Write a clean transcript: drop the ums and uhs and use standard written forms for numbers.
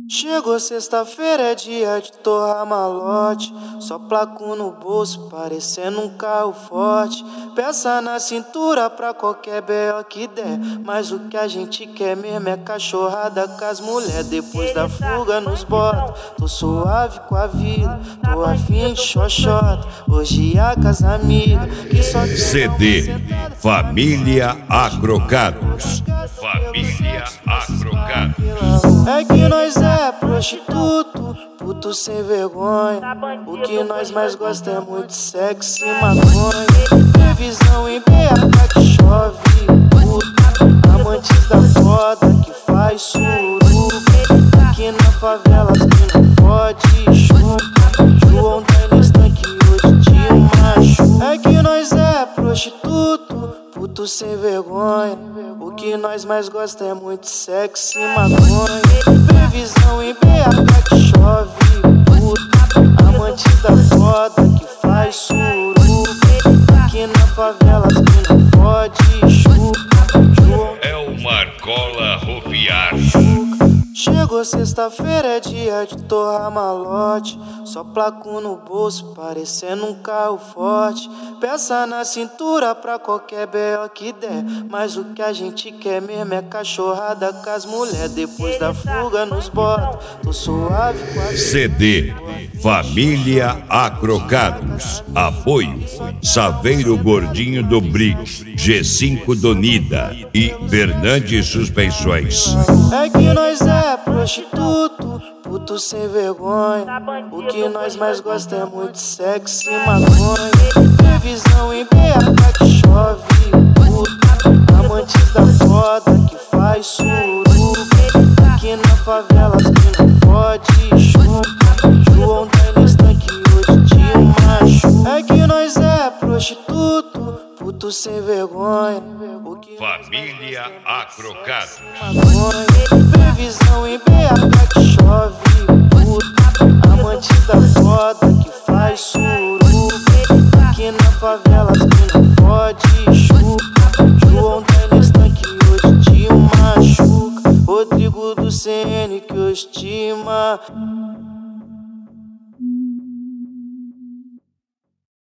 Chegou sexta-feira, é dia de torrar malote. Só placo no bolso, parecendo um carro forte. Peça na cintura pra qualquer B.O. que der. Mas o que a gente quer mesmo é cachorrada com as mulher. Depois da fuga nos bota, tô suave com a vida. Tô afim de xoxota, hoje a casa amiga que só tem CD Família Agrocados. Família Agrocados. É que nós é prostituto, puto sem vergonha. O que nós mais gosta é muito sexo e maconha. Previsão em BH que chove, puto. Amantes da foda que faz suruba. Aqui na favela as que não fode, chupa. João tá nesse tanque hoje te machuca. É que nós é prostituto, puto sem vergonha. O que nós mais gosta é muito sexo e maconha. Previsão em BH que chove, puta. Amantes da foda que faz suruba. Aqui na favela as que não fode, chupa. João É o Marcola Roviar. Chegou sexta-feira, é dia de torrar malote. Só placo no bolso, parecendo um carro forte. Peça na cintura pra qualquer B.O. que der. Mas o que a gente quer mesmo é cachorrada com as mulher. Depois da fuga nos bota, tô suave com a CD Família Agrocados. Apoio Saveiro Gordinho do Brick, G5 do Nida e Fernandes Suspensões. É que nós é prostituto, puto sem vergonha. O que nós mais gosta é muito sexo e maconha. Previsão em BH que chove, puto. Amantes da foda que faz suruba. Aqui na favela as que não fode, chupa. João tá nesse tanque hoje te machuca. É que nós é prostituto, puto sem vergonha. O que Família Agrocados. maconha. Previsão em BH que chove, puta. Amantes da foda que faz suruba. Aqui na favela as que não fode, chupa. João tá nesse tanque hoje te machuca. Rodrigo do CN que eu estima.